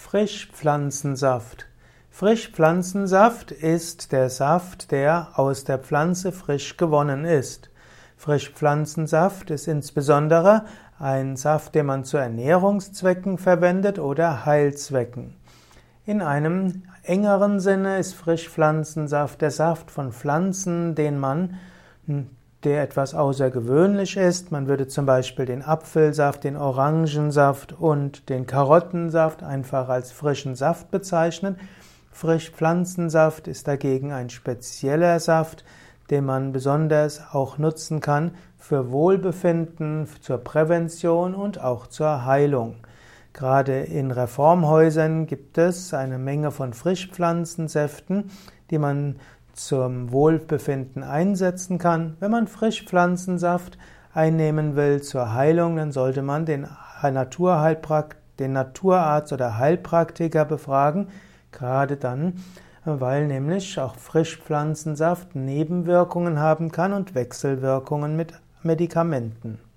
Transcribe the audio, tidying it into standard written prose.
Frischpflanzensaft. Frischpflanzensaft ist der Saft, der aus der Pflanze frisch gewonnen ist. Frischpflanzensaft ist insbesondere ein Saft, den man zu Ernährungszwecken verwendet oder Heilzwecken. In einem engeren Sinne ist Frischpflanzensaft der Saft von Pflanzen, der etwas außergewöhnlich ist. Man würde zum Beispiel den Apfelsaft, den Orangensaft und den Karottensaft einfach als frischen Saft bezeichnen. Frischpflanzensaft ist dagegen ein spezieller Saft, den man besonders auch nutzen kann für Wohlbefinden, zur Prävention und auch zur Heilung. Gerade in Reformhäusern gibt es eine Menge von Frischpflanzensäften, die man zum Wohlbefinden einsetzen kann. Wenn man Frischpflanzensaft einnehmen will zur Heilung, dann sollte man den Naturarzt oder Heilpraktiker befragen, gerade dann, weil nämlich auch Frischpflanzensaft Nebenwirkungen haben kann und Wechselwirkungen mit Medikamenten.